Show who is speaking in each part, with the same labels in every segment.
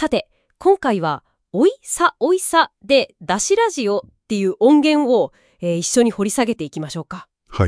Speaker 1: さて、今回はおいさおいさでだしラジオっていう音源を、一緒に掘り下げていきましょうか。
Speaker 2: はい。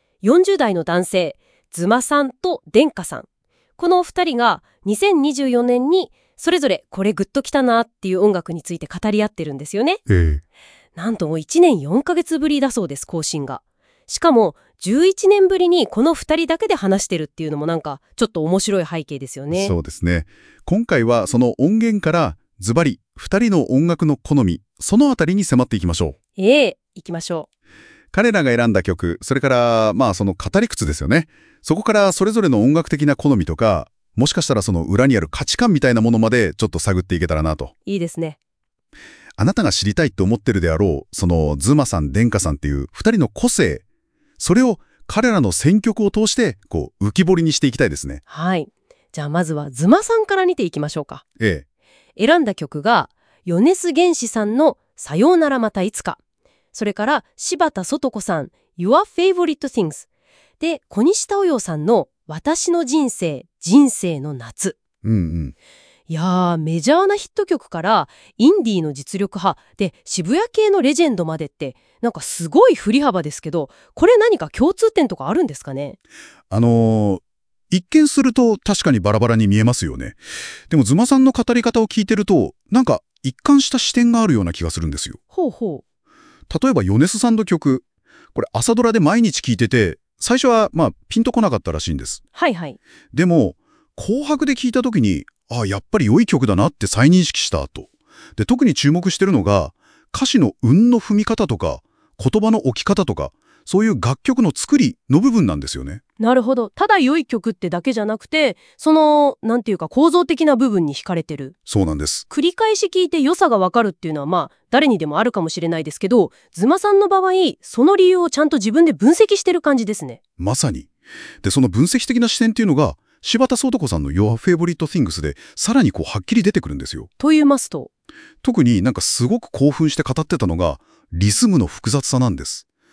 Speaker 1: 40代の男性、ズマさんとデンカさん。このお二人が2024年にそれぞれこれグッときたなっていう音楽について語り合ってるんですよね。なんともう1年4ヶ月ぶりだそうです、更新が。しかも11年ぶりにこの2人だけで話してるっていうのもなんかちょっと面白い背景ですよね。
Speaker 2: そうですね。今回はその音源からズバリ2人の音楽の好み、そのあたりに迫っていきましょう。
Speaker 1: 行きましょう。
Speaker 2: 彼らが選んだ曲、それからその語り口ですよね。そこからそれぞれの音楽的な好みとか、もしかしたらその裏にある価値観みたいなものまでちょっと探っていけたらなと。
Speaker 1: いいですね。
Speaker 2: あなたが知りたいと思ってるであろう、そのズマさん、デンカさんっていう2人の個性、それを彼らの選曲を通して浮き彫りにしていきたいですね。
Speaker 1: はい。じゃあまずはズマさんから見ていきましょうか。選んだ曲が米津玄師さんのさようならまたいつか。それから柴田外子さん Your Favorite Things で小西太陽さんの私の人生の夏。いやー、メジャーなヒット曲からインディーの実力派で渋谷系のレジェンドまでってなんかすごい振り幅ですけど、これ何か共通点とかあるんですかね？
Speaker 2: 一見すると確かにバラバラに見えますよね。でもズマさんの語り方を聞いてるとなんか一貫した視点があるような気がするんですよ。
Speaker 1: ほうほう。
Speaker 2: 例えば米津さんの曲、これ朝ドラで毎日聴いてて最初はピンとこなかったらしいんです。
Speaker 1: はいはい。
Speaker 2: でも紅白で聴いた時にやっぱり良い曲だなって再認識した後で、特に注目してるのが歌詞の韻の踏み方とか言葉の置き方とか、そういう楽曲の作りの部分なんですよね。
Speaker 1: なるほど。ただ良い曲ってだけじゃなくて、そのなんていうか構造的な部分に惹かれてる。
Speaker 2: そうなんです。
Speaker 1: 繰り返し聞いて良さがわかるっていうのは誰にでもあるかもしれないですけど、ズマさんの場合その理由をちゃんと自分で分析してる感じですね。
Speaker 2: まさに。でその分析的な視点っていうのが柴田聡子さんの Your Favorite Things でさらにはっきり出てくるんですよ。
Speaker 1: と言いますと、
Speaker 2: 特になんかすごく興奮して語ってたのがリズムの複雑さなんです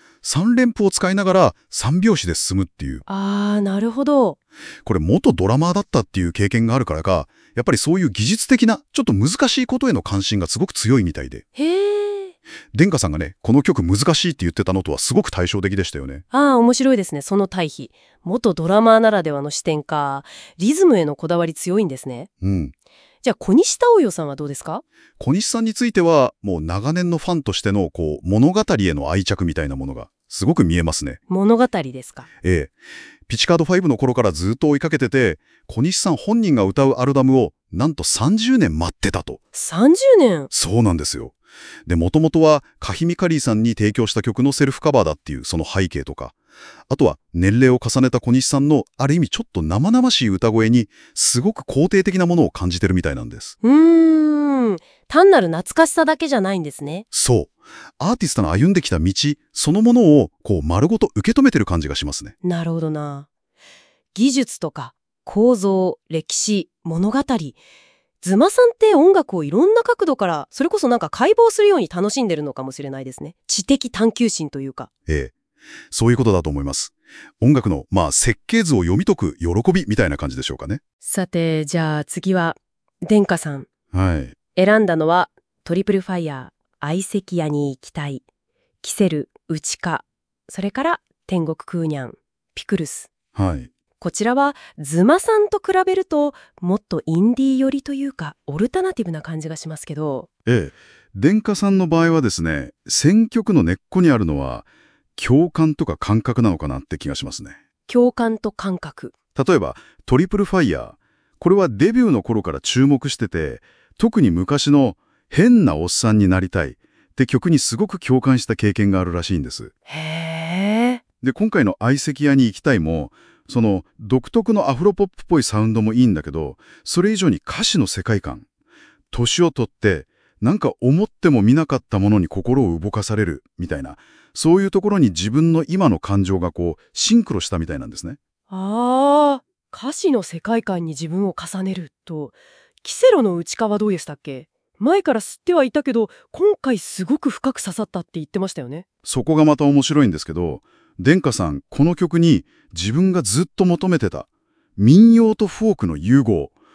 Speaker 2: 。3連符を使いながら3拍子で進むっていう。
Speaker 1: なるほど。
Speaker 2: これ元ドラマーだったっていう経験があるからか、やっぱりそういう技術的なちょっと難しいことへの関心がすごく強いみたいで。デンカさんがね、この曲難しいって言ってたのとはすごく対照的でしたよね。
Speaker 1: 面白いですね、その対比。元ドラマーならではの視点か。リズムへのこだわり強いんですね。じゃあ小西太陽さんはどうですか？
Speaker 2: 小西さんについてはもう長年のファンとしての物語への愛着みたいなものがすごく見えますね。
Speaker 1: 物語ですか？
Speaker 2: ピチカード5の頃からずっと追いかけてて、小西さん本人が歌うアルバムをなんと30年待ってたと。
Speaker 1: 30年？
Speaker 2: そうなんですよ。で、もともとはカヒミカリーさんに提供した曲のセルフカバーだっていうその背景とか、あとは年齢を重ねた小西さんのある意味ちょっと生々しい歌声にすごく肯定的なものを感じてるみたいなんです。
Speaker 1: 単なる懐かしさだけじゃないんですね。
Speaker 2: そう。アーティストの歩んできた道そのものを丸ごと受け止めてる感じがしますね。
Speaker 1: なるほどな。技術とか構造、歴史、物語。ズマさんって音楽をいろんな角度からそれこそなんか解剖するように楽しんでるのかもしれないですね。知的探求心というか。
Speaker 2: そういうことだと思います。音楽の設計図を読み解く喜びみたいな感じでしょうかね。
Speaker 1: さて、じゃあ次はデンカさん。選んだのはトリプルファイヤー、相席屋に行きたい、キセル、ウチカ、それから天国クーニャン、ピクルス。こちらはズマさんと比べるともっとインディー寄りというかオルタナティブな感じがしますけど。
Speaker 2: デンカさんの場合はですね、選曲の根っこにあるのは共感とか感覚なのかなって気がしますね。
Speaker 1: 共感と感覚。
Speaker 2: 例えばトリプルファイヤー、これはデビューの頃から注目してて、特に昔の変なおっさんになりたいって曲にすごく共感した経験があるらしいんです。で、今回の相席屋に行きたいも、その独特のアフロポップっぽいサウンドもいいんだけど、それ以上に歌詞の世界観、年を取ってなんか思ってもみなかったものに心を動かされるみたいな、そういうところに自分の今の感情がシンクロしたみたいなんですね。
Speaker 1: 歌詞の世界観に自分を重ねると、キセロの内側はどうでしたっけ？前から知ってはいたけど今回すごく深く刺さったって言ってましたよね。
Speaker 2: そこがまた面白いんですけど、デンカさんこの曲に自分がずっと求めてた民謡とフォークの融合、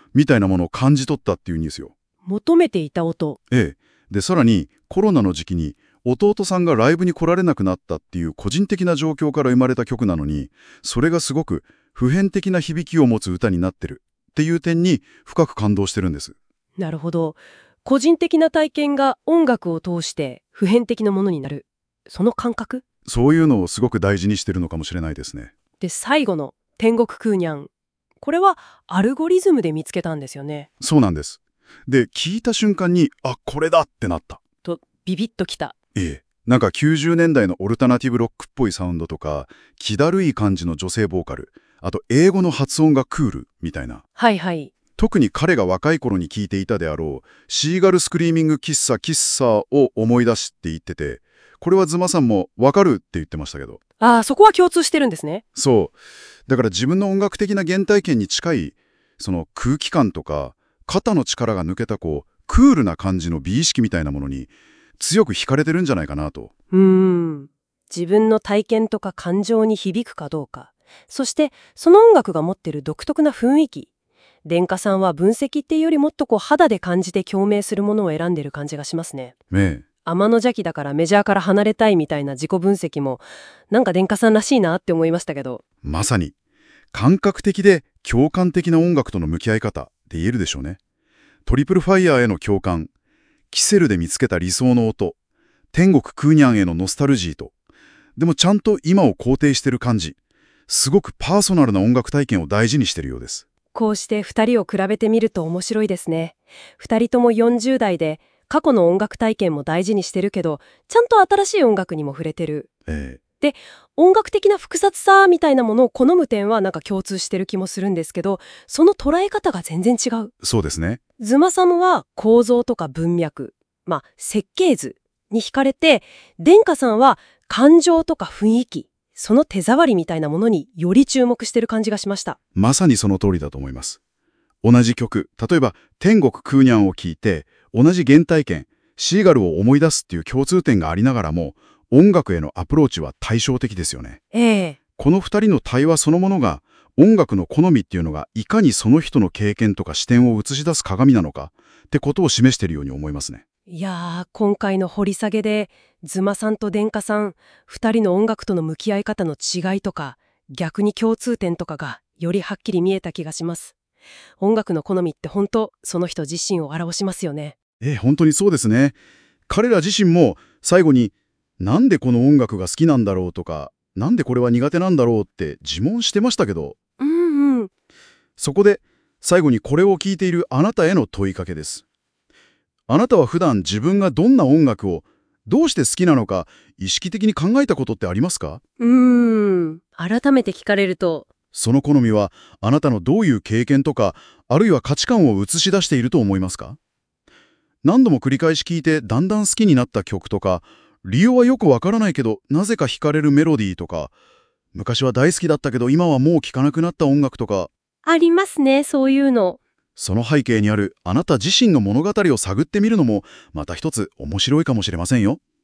Speaker 2: みたいなものを感じ取ったっていうんですよ。
Speaker 1: 求めていた音。
Speaker 2: ええ。で、さらにコロナの時期に弟さんがライブに来られなくなったっていう個人的な状況から生まれた曲なのに、それがすごく普遍的な響きを持つ歌になってるっていう点に深く感動してるんです。
Speaker 1: なるほど。個人的な体験が音楽を通して普遍的なものになる。その感覚
Speaker 2: そういうのをすごく大事にしてるのかもしれないですね。
Speaker 1: で、最後の天国クーニャン。これはアルゴリズムで見つけたんですよね。
Speaker 2: そうなんです。で、聞いた瞬間に、あ、これだってなった。
Speaker 1: と、ビビッときた。
Speaker 2: ええ。なんか90年代のオルタナティブロックっぽいサウンドとか、気だるい感じの女性ボーカル、あと英語の発音がクールみたいな。
Speaker 1: はいはい。
Speaker 2: 特に彼が若い頃に聴いていたであろう、シーガルスクリーミング喫茶喫茶を思い出しって言ってて、これはズマさんもわかるって言ってましたけど。
Speaker 1: ああ、そこは共通してるんですね。
Speaker 2: そう。だから自分の音楽的な原体験に近い、その空気感とか、肩の力が抜けたクールな感じの美意識みたいなものに強く惹かれてるんじゃないかなと。
Speaker 1: 自分の体験とか感情に響くかどうか。そしてその音楽が持ってる独特な雰囲気。殿下さんは分析っていうよりもっと肌で感じて共鳴するものを選んでる感じがしますね。
Speaker 2: ねえ。
Speaker 1: 天の邪鬼だからメジャーから離れたいみたいな自己分析もなんか殿下さんらしいなって思いましたけど。
Speaker 2: まさに感覚的で共感的な音楽との向き合い方で言えるでしょうね。トリプルファイヤーへの共感、キセルで見つけた理想の音、天国クーニャンへのノスタルジーと、でもちゃんと今を肯定してる感じ、すごくパーソナルな音楽体験を大事にしてるようです。
Speaker 1: こうして2人を比べてみると面白いですね。2人とも40代で過去の音楽体験も大事にしてるけど、ちゃんと新しい音楽にも触れてる。で、音楽的な複雑さみたいなものを好む点はなんか共通してる気もするんですけど、その捉え方が全然違う。
Speaker 2: そうですね。
Speaker 1: ズマサムは構造とか文脈、設計図に惹かれて、殿下さんは感情とか雰囲気、その手触りみたいなものにより注目してる感じがしました。
Speaker 2: まさにその通りだと思います。同じ曲、例えば天国クーニャンを聴いて、同じ原体験、シーガルを思い出すっていう共通点がありながらも、音楽へのアプローチは対照的ですよね。この二人の対話そのものが、音楽の好みっていうのがいかにその人の経験とか視点を映し出す鏡なのかってことを示しているように思いますね。
Speaker 1: いやー、今回の掘り下げで、ズマさんと殿下さん、二人の音楽との向き合い方の違いとか、逆に共通点とかがよりはっきり見えた気がします。音楽の好みって本当、その人自身を表しますよね。
Speaker 2: 本当にそうですね。彼ら自身も最後に、なんでこの音楽が好きなんだろうとか、なんでこれは苦手なんだろうって自問してましたけど、そこで最後にこれを聞いているあなたへの問いかけです。あなたは普段自分がどんな音楽をどうして好きなのか意識的に考えたことってありますか？
Speaker 1: 改めて聞かれると、
Speaker 2: その好みはあなたのどういう経験とか、あるいは価値観を映し出していると思いますか？何度も繰り返し聞いてだんだん好きになった曲とか、理由はよくわからないけどなぜか惹かれるメロディーとか、昔は大好きだったけど今はもう聴かなくなった音楽とか。
Speaker 1: ありますね、そういうの。
Speaker 2: その背景にあるあなた自身の物語を探ってみるのもまた一つ面白いかもしれませんよ。